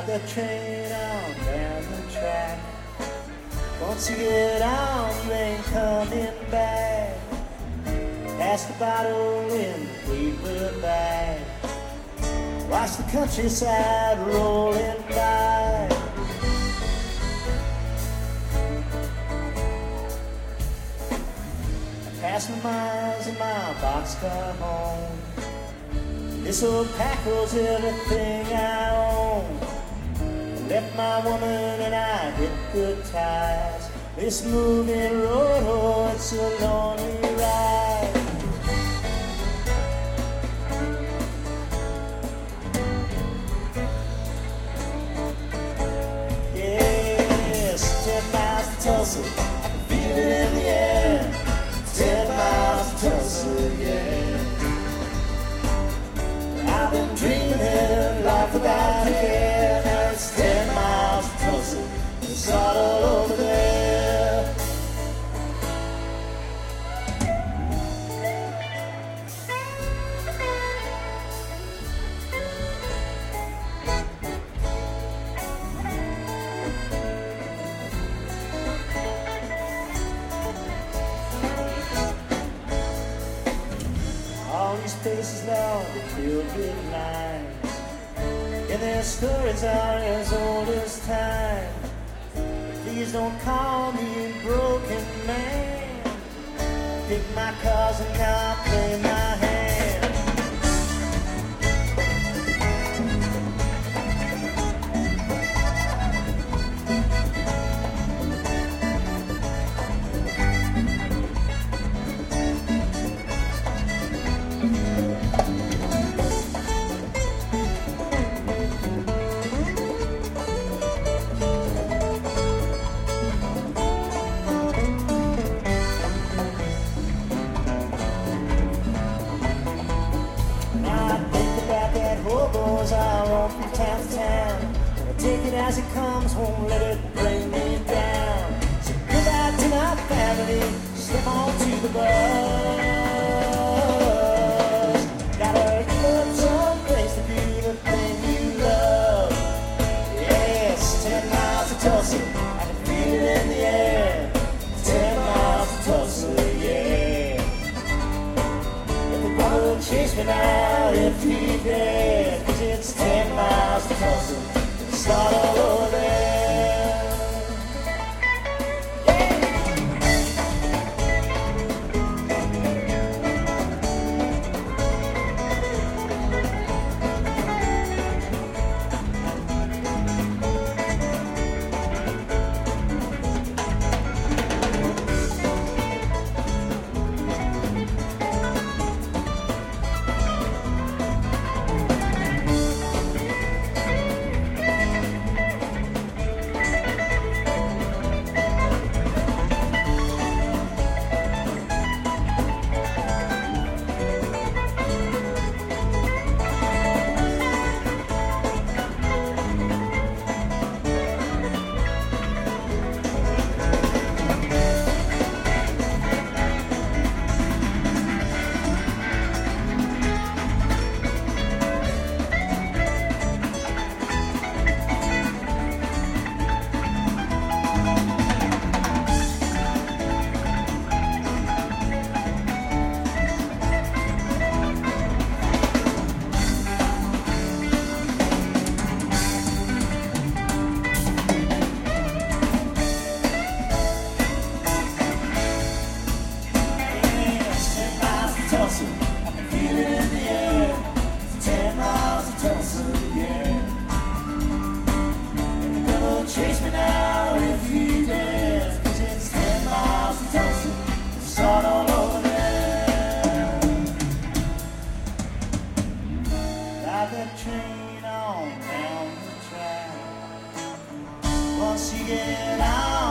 Ride the train on down the track. Once you get on, you ain't coming back. Pass the bottle in the paper bag. Watch the countryside rolling by. I passed the miles in my boxcar home. This old pack was everything I own. I left my woman and I hit good ties. This moving road, oh, it's a lonely ride. Yes, 10 miles to Tulsa, I can feel it in the air. 10 miles to Tulsa, yeah. I've been dreaming life without care. Now it's 10 miles to Tulsa, it's all over there. All these places now are filled with lines, and their stories are as old as time. Please don't call me a broken man. Pick my cards and now play my hand. Hobos are on from town to town. I'll take it as it comes, won't let it bring me down. So goodbye to my family, step on to the bus. Gotta look someplace to do the thing you love. Yes, 10 miles to Tulsa, I can feel it in the air. 10 miles to Tulsa, yeah. If the brother chase me now, if he did, 'cause it's 10 miles to Tulsa, start all over there. Tulsa, I can feel it in the air. 10 miles to Tulsa, yeah. And you're gonna chase me now if you dare, 'cause it's 10 miles to Tulsa, start all over there. Ride that train on down the track. Once you get out